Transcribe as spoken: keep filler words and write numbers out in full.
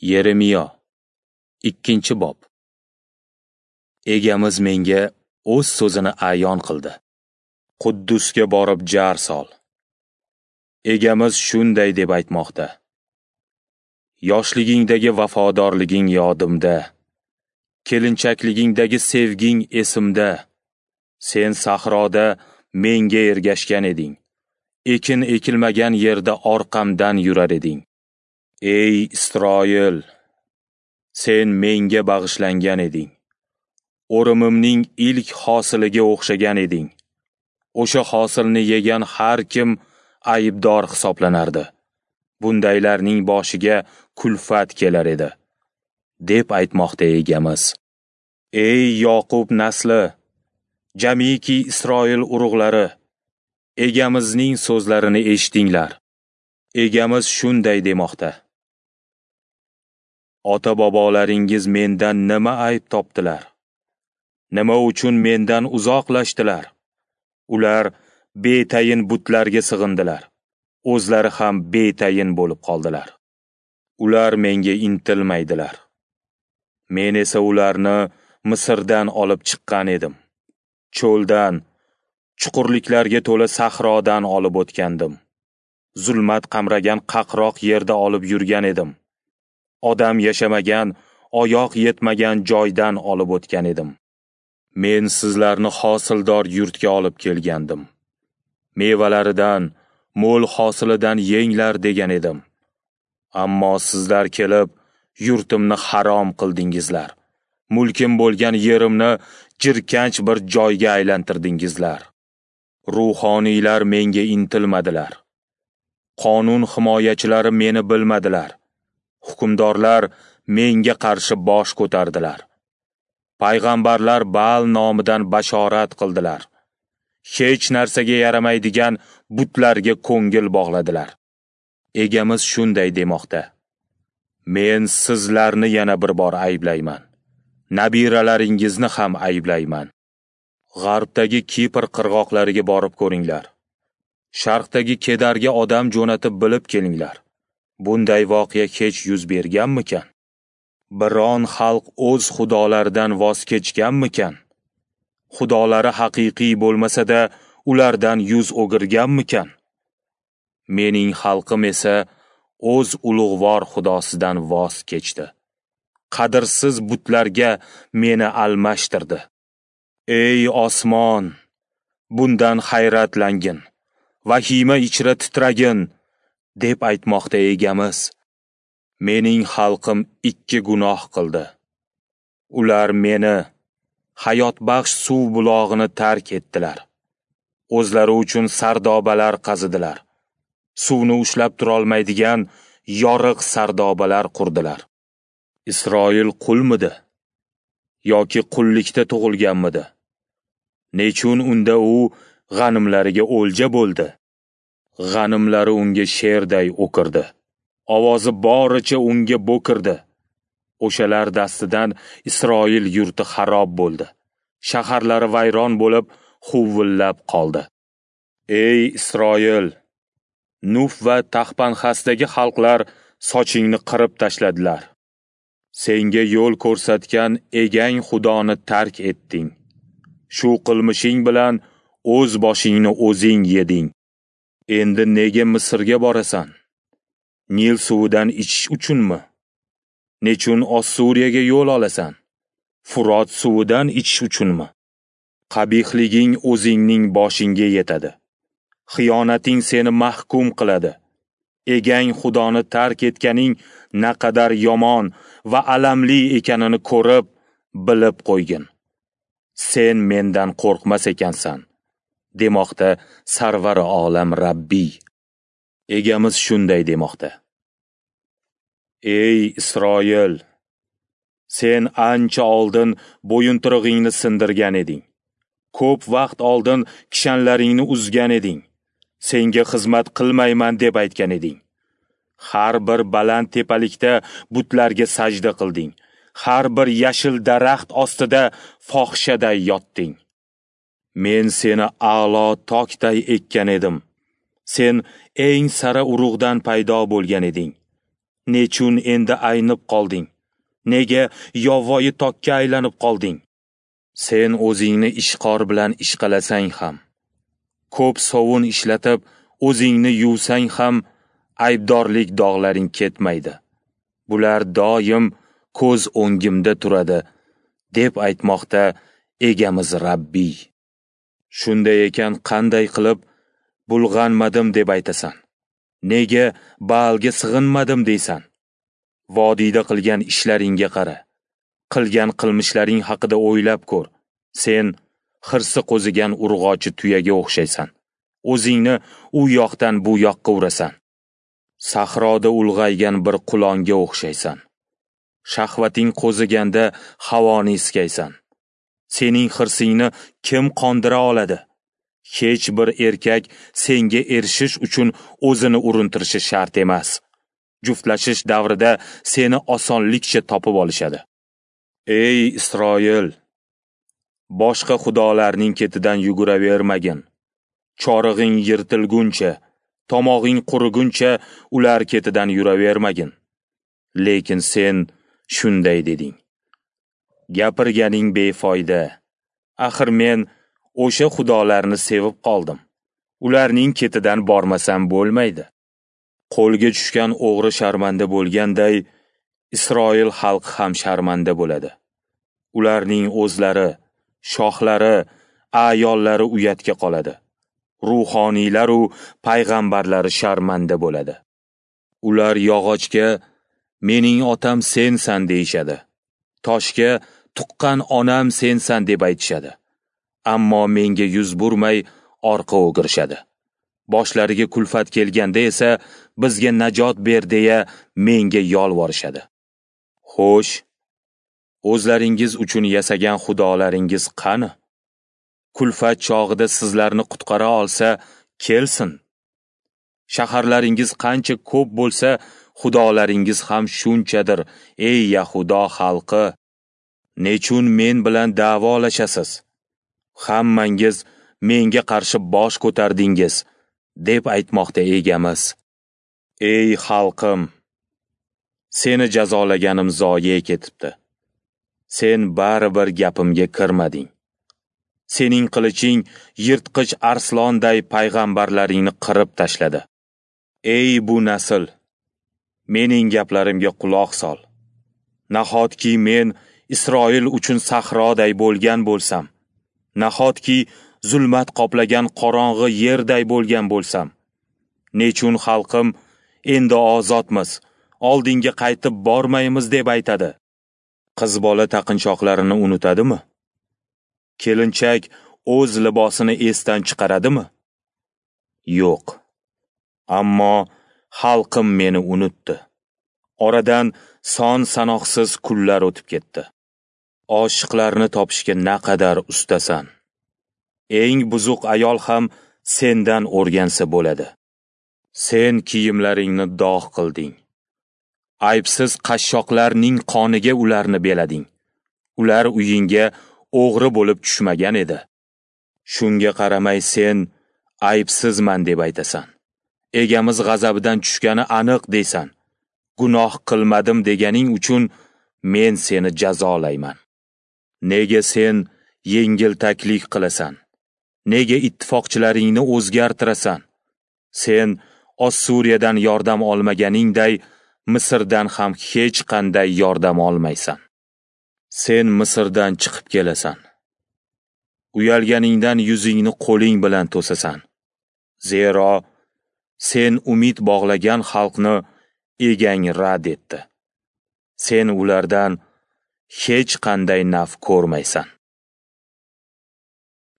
Yeremiyo ikkinchi bob. Egamiz menga o'z so'zini ayon qildi. Quddusga borib jar sol. Egamiz shunday deb aytmoqda: Yoshligingdagi vafodorliging yodimda, kelinchakligingdagi sevging esimda. Sen sahroda menga ergashgan eding. Ekin ekilmagan yerda orqamdan yurar eding. Ey Isroil, sen menga bag'ishlangan eding. O'rimimning ilk hosiliga o'xshagan eding. O'sha hosilni yegan har kim aybdor hisoblanardi. Bundaylarning boshiga kulfat kelar edi, deb aytmoqda egamiz. Ey Yoqub nasli, jamiki Isroil urug'lari, egamizning so'zlarini eshitinglar. Egamiz shunday demoqda: Ota-bobolaringiz mendan nima ayb topdilar? Nima uchun mendan uzoqlashdilar? Ular betayin butlarga sig'indilar. O'zlari ham betayin bo'lib qoldilar. Ular menga intilmaydilar. Men esa ularni Misrdan olib chiqqan edim. Cho'ldan, chuqurliklarga to'la sahrodan olib o'tgandim. Zulmat qamragan qaqroq yerda olib yurgan edim. Odam yashamagan, oyoq yetmagan joydan olib o'tgan edim. Men sizlarni hosildor yurtga olib kelgandim. Mevalaridan, mo'l hosilidan yenglar degan edim. Ammo sizlar kelib, yurtimni harom qildingizlar. Mulkim bo'lgan yerimni jirkanch bir joyga aylantirdingizlar. Ruhoniylar menga intilmadilar. Qonun himoyachilari meni bilmadilar. Hukmdorlar menga qarshi bosh ko'tardilar. Payg'ambarlar Baal nomidan bashorat qildilar. Hech narsaga yaramaydigan butlarga ko'ngil bog'ladilar. Egamiz shunday demoqda: Men sizlarni yana bir bor ayblayman. Nabiralaringizni ham ayblayman. G'arbdagi Kipr qirg'oqlariga borib ko'ringlar. Sharqdagi Kedarga odam jo'natib bilib kelinglar. Bunday voqea hech yuz berganmikan? Biron xalq o'z xudolaridan voz kechganmikan? Xudolari haqiqiy bo'lmasa-da, ulardan yuz o'girganmikan? Mening xalqim esa o'z ulug'vor xudosidan voz kechdi. Qadrsiz butlarga meni almashtirdi. Ey osmon, bundan hayratlangin, vahima ichra titragin, deb aytmoqda egamiz. Mening xalqim ikki gunoh qildi. Ular meni, hayot baxsh suv bulog'ini tark etdilar. O'zlari uchun sardobalar qazidilar. Suvni ushlab turolmaydigan yoriq sardobalar qurdilar. Isroil qulmidi? Yoki qullikda tug'ilganmidi? Nechun unda u g'animlariga o'lja bo'ldi? G'animlari unga sherday o'kirdi. Ovozi boricha unga bo'kirdi. O'shalar dastidan Isroil yurti xarob bo'ldi. Shaharlari vayron bo'lib, huvillab qoldi. Ey Isroil, Nuf va Taxpanxasdagi xalqlar sochingni qirib tashladilar. Senga yo'l ko'rsatgan egang Xudoni tark etding. Shu qilmishing bilan o'z boshingni o'zing yeding. Endi nega Misrga borasan? Nil suvidan ichish uchunmi? Nechun Ossuriyaga yo'l olasan? Furot suvidan ichish uchunmi? Qabihliging o'zingning boshingga yetadi. Xiyonating seni mahkum qiladi. Egang Xudoni tark etganing naqadar yomon va alamli ekanini ko'rib, bilib qo'ygin. Sen mendan qo'rqmas ekansan, demoqda Sarvari olam Rabbiy. Egamiz shunday demoqda: Ey Isroil, sen ancha oldin bo'yintirig'ingni sindirgan eding. Ko'p vaqt oldin kishanlaringni uzgan eding. Senga xizmat qilmayman deb aytgan eding. Har bir baland tepalikda butlarga sajda qilding. Har bir yashil daraxt ostida fohishaday yotding. Men seni a'lo tokday ekkan edim. Sen eng sara urug'dan paydo bo'lgan eding. Nechun endi aynib qolding? Nega yovvoyi tokka aylanib qolding? Sen o'zingni ishqor bilan ishqalasang ham, ko'p sovun ishlatib o'zingni yuvsang ham aybdorlik dog'laring ketmaydi. Bular doim ko'z o'ngimda turadi, deb aytmoqda egamiz Rabbiy. Shunday ekan qanday qilib bulg'anmadim deb aytasan? Nega Baalga sig'inmadim deysan? Vodiyda qilgan ishlaringga qara. Qilgan qilmishlaring haqida o'ylab ko'r. Sen xirsi qo'zigan urg'ochi tuyaga o'xshaysan. O'zingni u yoqdan bu yoqqa urasan. Sahroda ulg'aygan bir qulonga o'xshaysan. Shahvating qo'ziganda havoni iskaysan. Sening xirsingni kim qondira oladi? Hech bir erkak senga erishish uchun o'zini urintirishi shart emas. Juftlashish davrida seni osonlikcha topib olishadi. Ey Isroil, boshqa xudolarning ketidan yuguravermagin. Chorig'ing yirtilguncha, tomog'ing quriguncha ular ketidan yuravermagin. Lekin sen shunday deding. Gapirganing befoyda. Axir men o'sha xudolarni sevib qoldim. Ularning ketidan bormasam bo'lmaydi. Qo'lga tushgan o'g'ri sharmanda bo'lganday, Isroil xalqi ham sharmanda bo'ladi. Ularning o'zlari, shohlari, ayollari uyatga qoladi. Ruhoniylar u payg'ambarlari sharmanda bo'ladi. Ular yog'ochga mening otam sensan deyshadi. Toshga tuqqan onam sensan deb aytishadi. Ammo menga yuz burmay orqa o'girishadi. Boshlariga kulfat kelganda esa bizga najot ber deya menga yolvorishadi. Xo'sh, o'zlaringiz uchun yasagan xudolaringiz qani? Kulfat chog'ida sizlarni qutqara olsa, kelsin. Shaharlaringiz qancha ko'p bo'lsa, xudolaringiz ham shunchadir. Ey Yahudo xalqi, nechun men bilan da'volashasiz? Hammangiz menga qarshi bosh ko'tardingiz, deb aytmoqda egamiz. Ey xalqim, seni jazolaganim zoye ketibdi. Sen baribir gapimga kirmading. Sening qiliching yirtqich arslonday payg'ambarlaringni qirib tashladi. Ey bu nasl, mening gaplarimga quloq sol. Nahotki men Isroil uchun sahroday bo'lgan bo'lsam, nahotki zulmat qoplagan qorong'i yerday bo'lgan bo'lsam, nechun xalqim endi ozodmiz, oldinga qaytib bormaymiz deb aytadi? Qiz bola taqinchoqlarini unutadimi? Kelinchak o'z libosini esdan chiqaradimi? Yo'q. Ammo xalqim meni unutdi. Oradan son sanoqsiz kunlar o'tib ketdi. Oshiqlarni topishga naqadar ustasan. Eng buzuq ayol ham sendan o'rgansa bo'ladi. Sen kiyimlaringni dog' qilding. Aybsiz qashshoqlarning qoniga ularni belading. Ular uyingga o'g'ri bo'lib tushmagan edi. Shunga qaramay sen aybsizman deb aytasan. Egamiz g'azabidan tushgani aniq deysan. Gunoh qilmadim deganing uchun men seni jazolayman. Nega sen yengiltaklik qilasan? Nega ittifoqchilaringni o'zgartirasan? Sen Ossuriyadan yordam olmaganingday Misrdan ham hech qanday yordam olmaysan. Sen Misrdan chiqib kelasan. Uyalganingdan yuzingni qo'ling bilan to'sasan. Zero sen umid bog'lagan xalqni egang rad etdi. Sen ulardan hech qanday naf ko'rmaysan.